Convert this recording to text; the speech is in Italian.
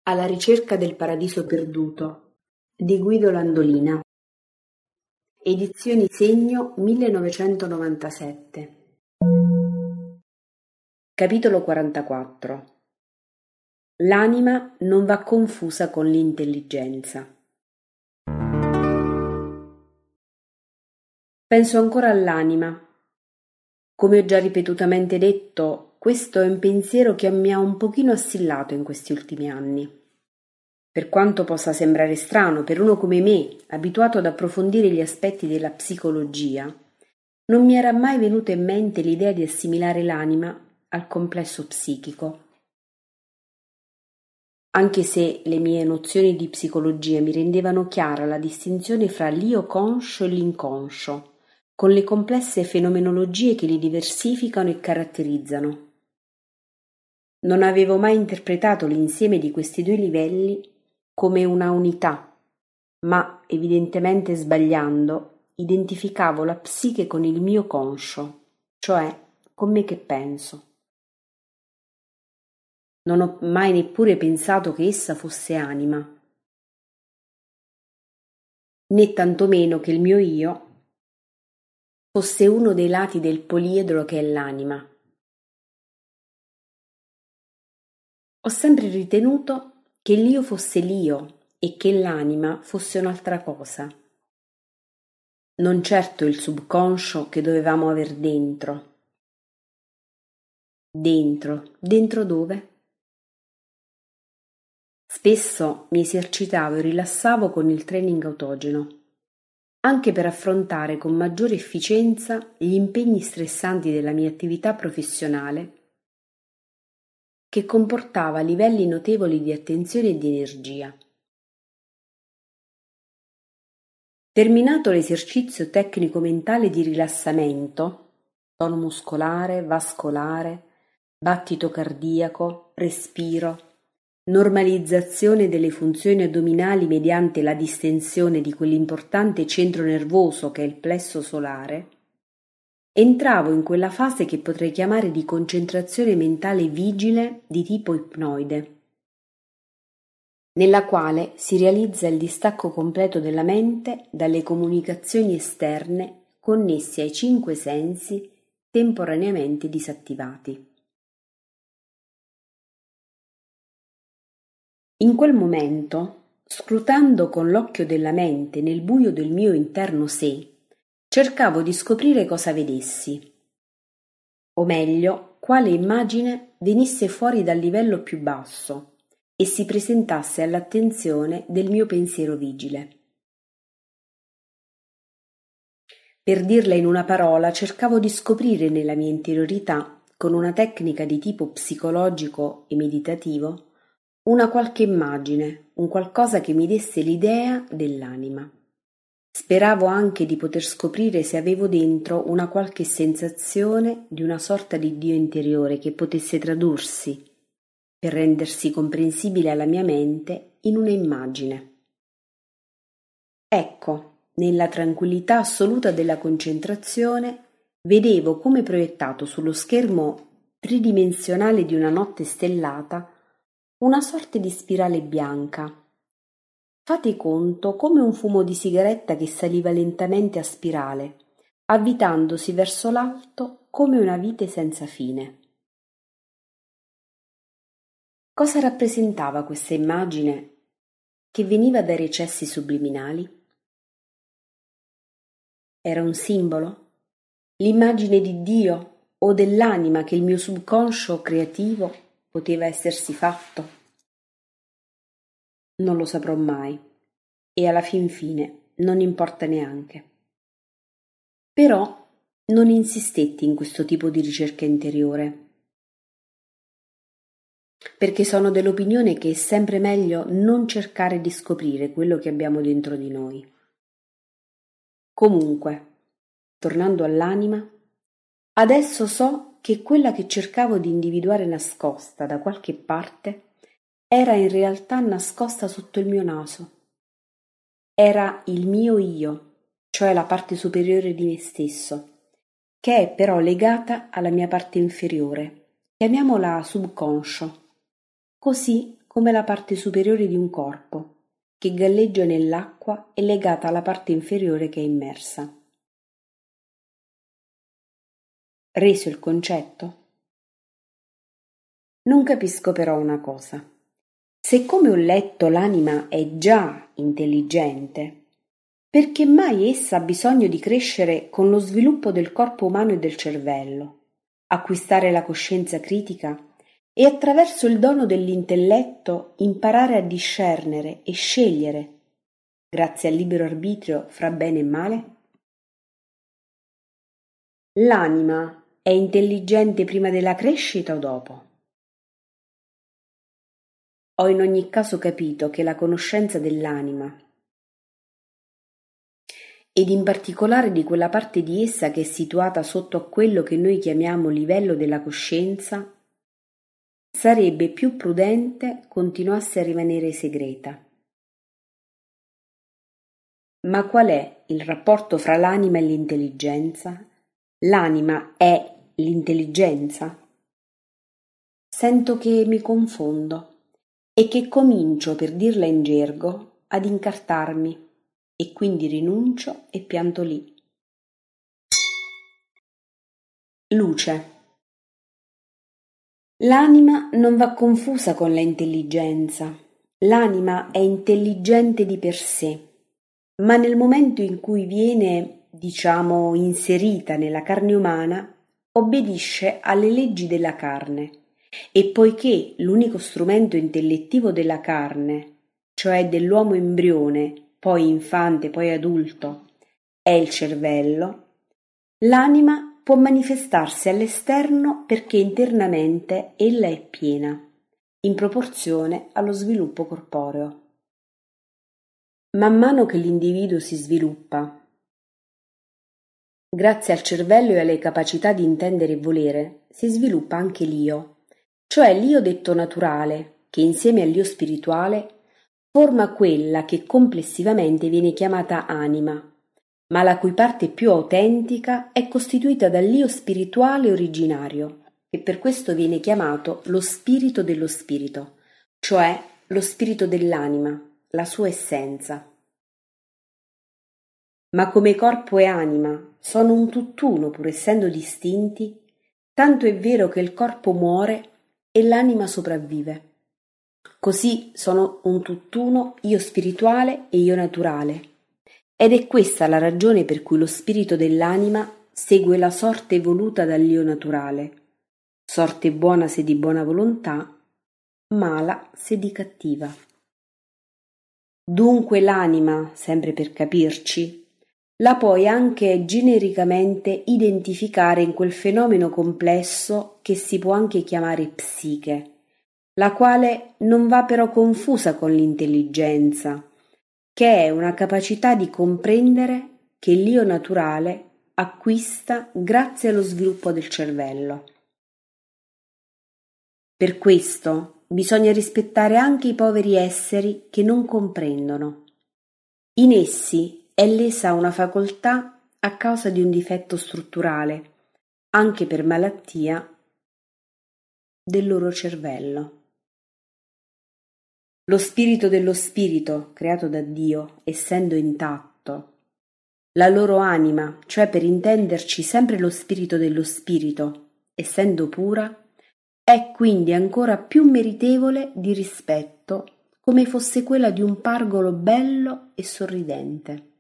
Alla ricerca del paradiso perduto di Guido Landolina. Edizioni Segno 1997. Capitolo 44. L'anima non va confusa con l'intelligenza. Penso ancora all'anima. Come ho già ripetutamente detto, questo è un pensiero che mi ha un pochino assillato in questi ultimi anni. Per quanto possa sembrare strano per uno come me, abituato ad approfondire gli aspetti della psicologia, non mi era mai venuta in mente l'idea di assimilare l'anima al complesso psichico. Anche se le mie nozioni di psicologia mi rendevano chiara la distinzione fra l'io conscio e l'inconscio, con le complesse fenomenologie che li diversificano e caratterizzano. Non avevo mai interpretato l'insieme di questi due livelli come una unità, ma evidentemente sbagliando, identificavo la psiche con il mio conscio, cioè con me che penso. Non ho mai neppure pensato che essa fosse anima, né tantomeno che il mio io fosse uno dei lati del poliedro che è l'anima. Ho sempre ritenuto che l'io fosse l'io e che l'anima fosse un'altra cosa. Non certo il subconscio che dovevamo aver dentro. Dentro dove? Spesso mi esercitavo e rilassavo con il training autogeno, anche per affrontare con maggiore efficienza gli impegni stressanti della mia attività professionale, che comportava livelli notevoli di attenzione e di energia. Terminato l'esercizio tecnico-mentale di rilassamento, tono muscolare, vascolare, battito cardiaco, respiro, normalizzazione delle funzioni addominali mediante la distensione di quell'importante centro nervoso che è il plesso solare, entravo in quella fase che potrei chiamare di concentrazione mentale vigile di tipo ipnoide, nella quale si realizza il distacco completo della mente dalle comunicazioni esterne connessi ai 5 sensi temporaneamente disattivati. In quel momento, scrutando con l'occhio della mente nel buio del mio interno sé, cercavo di scoprire cosa vedessi, o meglio, quale immagine venisse fuori dal livello più basso e si presentasse all'attenzione del mio pensiero vigile. Per dirla in una parola, cercavo di scoprire nella mia interiorità, con una tecnica di tipo psicologico e meditativo, una qualche immagine, un qualcosa che mi desse l'idea dell'anima. Speravo anche di poter scoprire se avevo dentro una qualche sensazione di una sorta di Dio interiore che potesse tradursi, per rendersi comprensibile alla mia mente, in una immagine. Ecco, nella tranquillità assoluta della concentrazione, vedevo come proiettato sullo schermo tridimensionale di una notte stellata una sorta di spirale bianca. Fate conto come un fumo di sigaretta che saliva lentamente a spirale, avvitandosi verso l'alto come una vite senza fine. Cosa rappresentava questa immagine che veniva dai recessi subliminali? Era un simbolo? L'immagine di Dio o dell'anima che il mio subconscio creativo poteva essersi fatto? Non lo saprò mai, e alla fin fine non importa neanche. Però non insistetti in questo tipo di ricerca interiore, perché sono dell'opinione che è sempre meglio non cercare di scoprire quello che abbiamo dentro di noi. Comunque, tornando all'anima, adesso so che quella che cercavo di individuare nascosta da qualche parte era in realtà nascosta sotto il mio naso. Era il mio io, cioè la parte superiore di me stesso, che è però legata alla mia parte inferiore, chiamiamola subconscio, così come la parte superiore di un corpo, che galleggia nell'acqua e legata alla parte inferiore che è immersa. Reso il concetto? Non capisco però una cosa. Se, come ho letto, l'anima è già intelligente, perché mai essa ha bisogno di crescere con lo sviluppo del corpo umano e del cervello, acquistare la coscienza critica e attraverso il dono dell'intelletto imparare a discernere e scegliere, grazie al libero arbitrio, fra bene e male? L'anima è intelligente prima della crescita o dopo? Ho in ogni caso capito che la conoscenza dell'anima, ed in particolare di quella parte di essa che è situata sotto a quello che noi chiamiamo livello della coscienza, sarebbe più prudente continuasse a rimanere segreta. Ma qual è il rapporto fra l'anima e l'intelligenza? L'anima è l'intelligenza? Sento che mi confondo e che comincio, per dirla in gergo, ad incartarmi e quindi rinuncio e pianto lì. Luce. L'anima non va confusa con la intelligenza. L'anima è intelligente di per sé, ma nel momento in cui viene, diciamo, inserita nella carne umana, obbedisce alle leggi della carne. E poiché l'unico strumento intellettivo della carne, cioè dell'uomo embrione, poi infante, poi adulto, è il cervello, l'anima può manifestarsi all'esterno perché internamente ella è piena, in proporzione allo sviluppo corporeo. Man mano che l'individuo si sviluppa, grazie al cervello e alle capacità di intendere e volere, si sviluppa anche l'io, cioè l'io detto naturale, che insieme all'io spirituale forma quella che complessivamente viene chiamata anima, ma la cui parte più autentica è costituita dall'io spirituale originario, che per questo viene chiamato lo spirito dello spirito, cioè lo spirito dell'anima, la sua essenza. Ma come corpo e anima sono un tutt'uno pur essendo distinti, tanto è vero che il corpo muore e l'anima sopravvive. Così sono un tutt'uno io spirituale e io naturale. Ed è questa la ragione per cui lo spirito dell'anima segue la sorte voluta dall'io naturale, sorte buona se di buona volontà, mala se di cattiva. Dunque l'anima, sempre per capirci, la puoi anche genericamente identificare in quel fenomeno complesso che si può anche chiamare psiche, la quale non va però confusa con l'intelligenza, che è una capacità di comprendere che l'io naturale acquista grazie allo sviluppo del cervello. Per questo bisogna rispettare anche i poveri esseri che non comprendono. In essi è lesa una facoltà a causa di un difetto strutturale, anche per malattia, del loro cervello. Lo spirito dello spirito, creato da Dio, essendo intatto, la loro anima, cioè per intenderci sempre lo spirito dello spirito, essendo pura, è quindi ancora più meritevole di rispetto, come fosse quella di un pargolo bello e sorridente.